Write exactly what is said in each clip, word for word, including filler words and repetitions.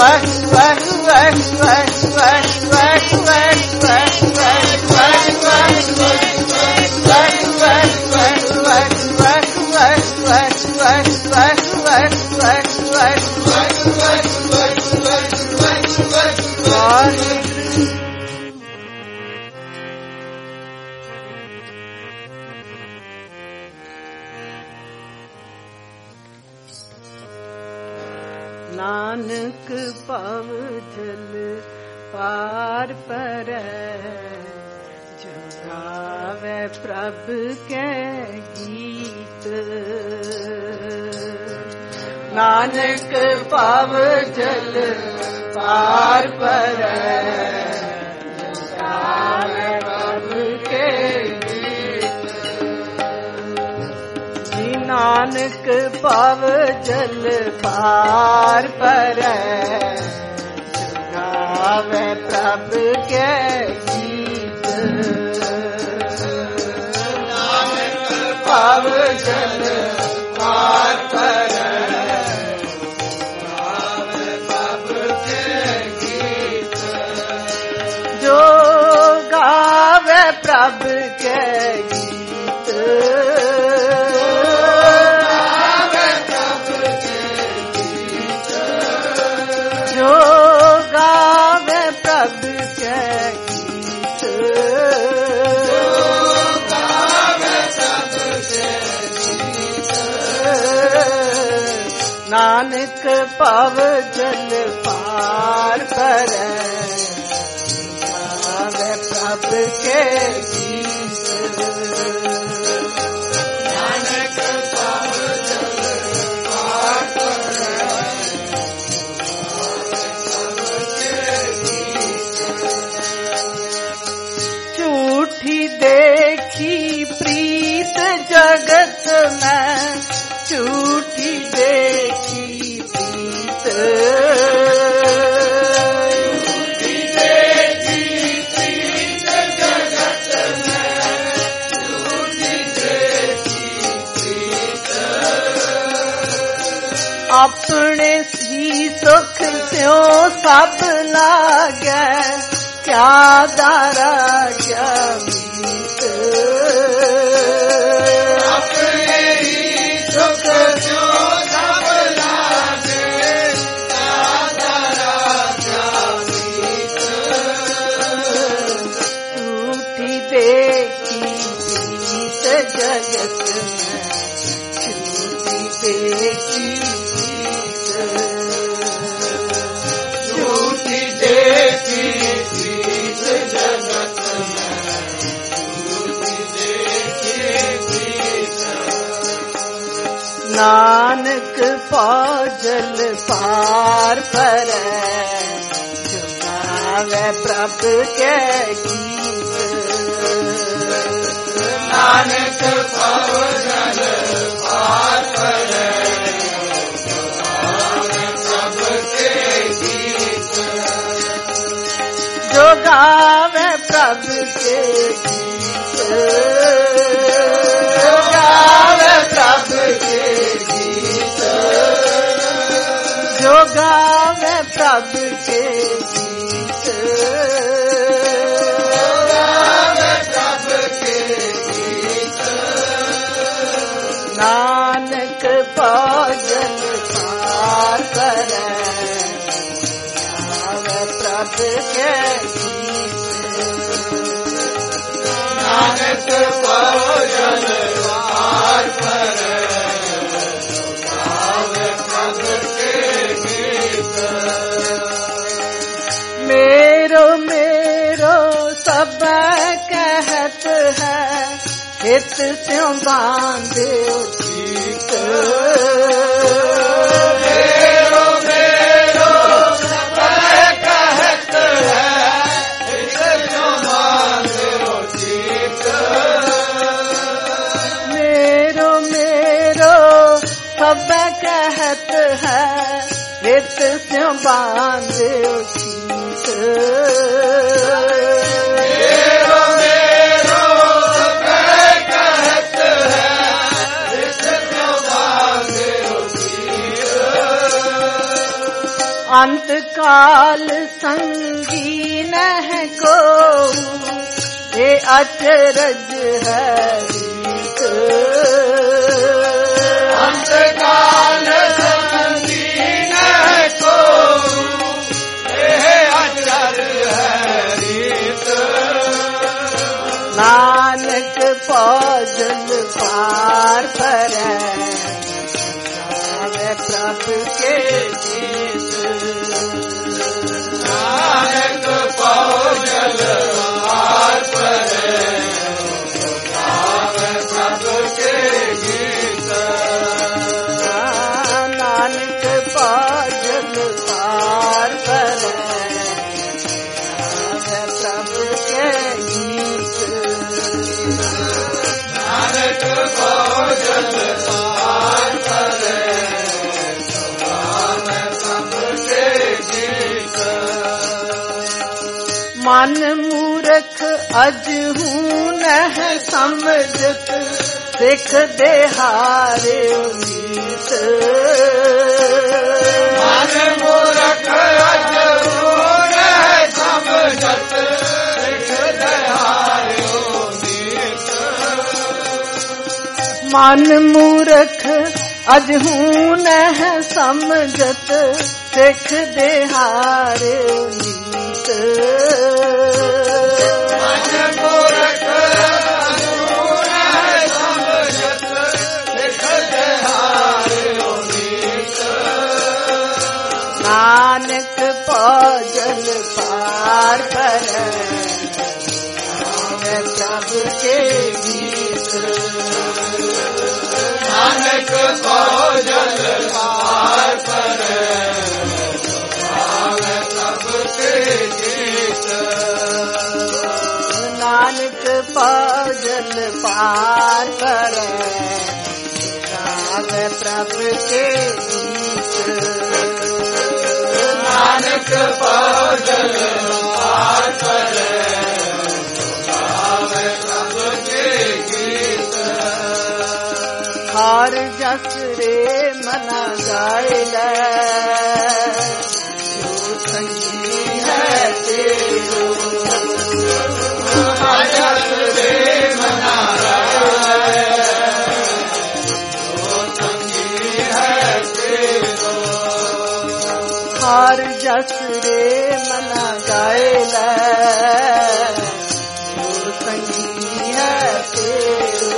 नानक पाव जल पार पर जो गावे प्रभु के गीत। नानक पाव जल पार पर जो गावे प्रभु के गीत। जी नानक पाव जल पार पर गावे प्रभु के गीत। नानक पाव जल पार पर गावे प्रभु के गीत। जो गावे प्रभु के गीत, जो गावे प्रभु के गीत, जो गावे प्रभु के गीत। नानक पाव जल पार पर गावे प्रभु के गीत। नानक पाव जल पार पर झूठी देखी प्रीत जगत में, झूठी देखी प्रीत, झूठी देखी प्रीत जगत में, झूठी देखी प्रीत। अपने सी सुख स्यों सब लागे, क्या दारा क्या मीत। अपने ही सुख जो सब लागे, क्या दारा क्या मीत। झूठी देखी प्रीत जगत में, झूठी देखी प्रीत, झूठी देखी जगत में, झूठी देखी प्रीत। नानक पाव जल पार पर जो गावे प्रभु के गीत। नानक पाव जल पार पर जो गावे प्रभु के गीत, जो गावे प्रभु के गीत, जो गावे प्रभु के गीत, जो गावे प्रभु के गीत, जो गावे प्रभु के गीत। नानक पाव जल पार पर गावे प्रभु के गीत। नानक पाव जल पार पर गावे प्रभु के गीत। मेरो मेरो सब कहत है, हित स्यों बांधे चीत। मेरो मेरो सब कहत है, हित स्यों बांधे चीत। मेरो मेरो सब कहत है, हित स्यों बांधे चीत। मेरो मेरो सब कहत है, हित स्यों बांधे चीत। अंत काल संगी नह को ये अचरज है रीत। अंत काल संगी नह को ये अचरज है रीत। नानक पौजल पार पर प्रभु के गीत। नानक पौजल पार पर प्रभु के गीत। नानक पौजल पार पर प्रभु के गीत। नानक पौजल पार पर मन मूर्ख अजहू नह समझत सिख दे हारे मीत। मन मूर्ख अजहू नह समझत सिख दे हारे मीत। मन मूर्ख अजहू नह समझत सिख दे हारे मीत। मन मूर्ख अजहू नह समझत सिख दे हारे मीत। नानक पौजल पार पर प्रभु के गीत। नानक पौजल पार पर प्रभु के गीत। नानक पौजल पार पर प्रभु के गीत। नानक पौजल पार पर प्रभु के गीत। हार जस रे मना गायला जो संगी है तेरो। हार जस रे मना गायला जो संगी है तेरो। हार जस रे मना गायला जो संगी है तेरो।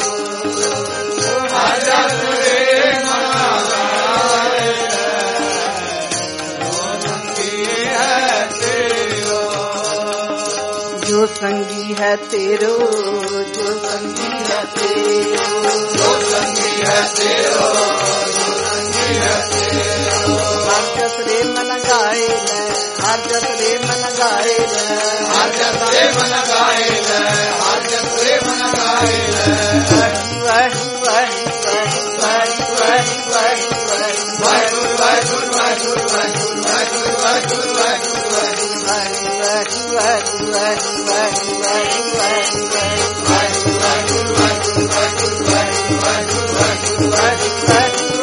हार जस रे मना गायला जो संगी है तेरो। जो संगी है तेरो जो संगी है तेरो। जो संगी है तेरो जो संगी है तेरो। हर जस रे मन गायला हर जस रे मन गायला हर जस रे मन गायला हर जस रे मन गायला। वाहि वाहि वाहि वाहि वाहि वाहि वाहिगुरु वाहिगुरु वाहिगुरु वाहिगुरु वाहिगुरु वाहिगुरु वाहिगुरु वाहिगुरु वाहि वाहि वाहि वाहि वाहि वाहिगुरु वाहिगुरु वाहिगुरु वाहिगुरु वाहिगुरु वाहिगुरु वाहिगुरु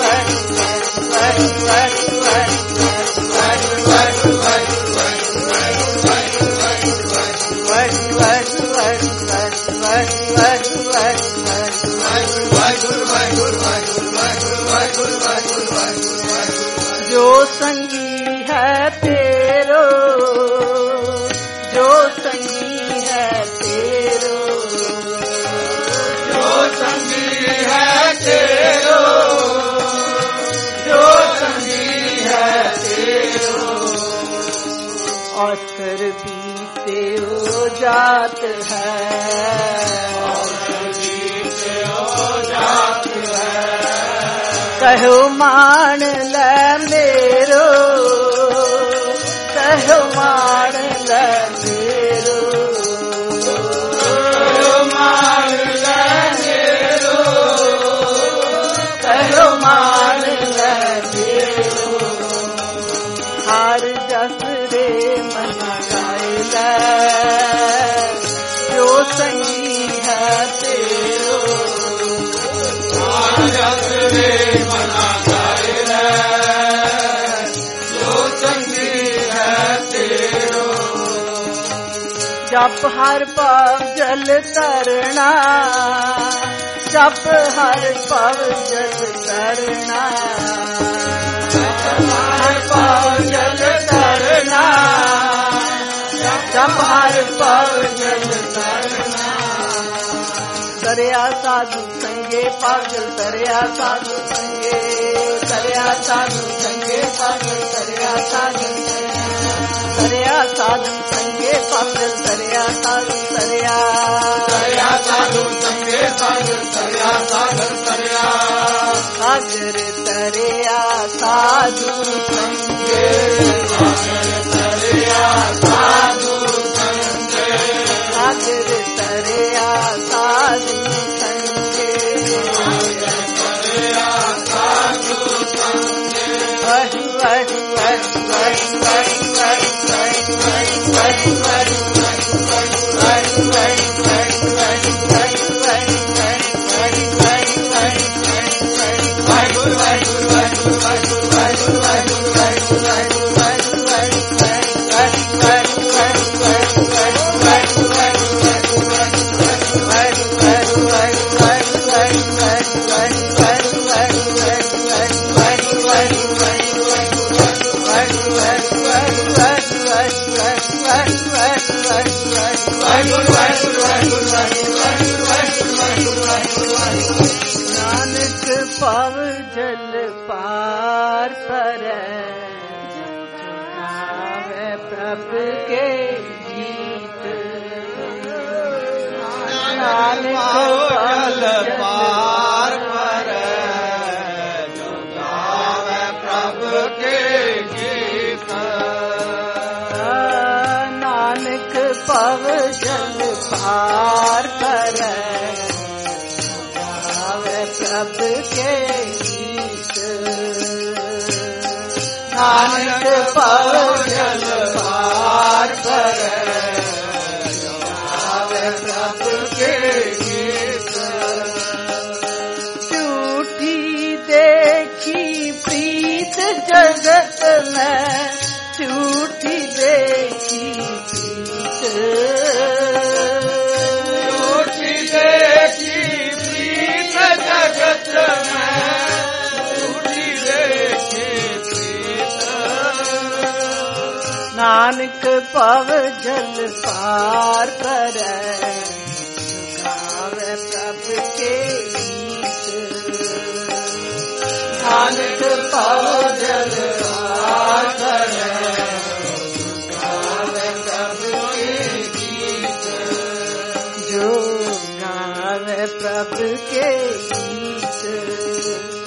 जो संगी है तेरो जो संगी है तेरो। जो संगी है तेरो जो संगी है तेरो। अवसर बीते ओ जात है कहो मान ले मेरो कहो मान ले मेरो कहो मान ले मेरो कहो मान ले मेरो। हार जस रे मन गायला जो संगी है तेरो। हार जस रे मन गायला जो जप हर पाव जल तरना, जप हर पाव जल तरना, हर पाव जल तरना, जप हर पाव जल तरना। तरया साधु संगे पागल, तरया साधु संगे, तरया साधु संगे पागल, तरया साधु तरया साधु संगे पागल, तरया साधु तरया तरया साधु संगे पागल, तरया साधु तरया सागर तरया साधु संगे, सागर तरया साधु संगे, सागर तरया साधु संगे, तरया साधु संगे। वही वही वही वही वही वही वही वही वही वही वही नानक पाव जल पार पर, आवे प्रभु के गीत। नानक पाव जल पार पर, गावे प्रभु के गीत। नानक पाव जल पार पर, प्रभु के गीत। नानक पाव जल पार पर, गावे प्रभु के गीत। झूठी देखी प्रीत जगत में, झूठी देखी प्रीत, झूठी देखी प्रीत जगत में, झूठी देखी प्रीत। नानक पाव जल पार पर, गावे प्रभु के गीत। नानक पाव जल पार पर, गावे प्रभु के गीत। जो गावे प्रभु के गीत।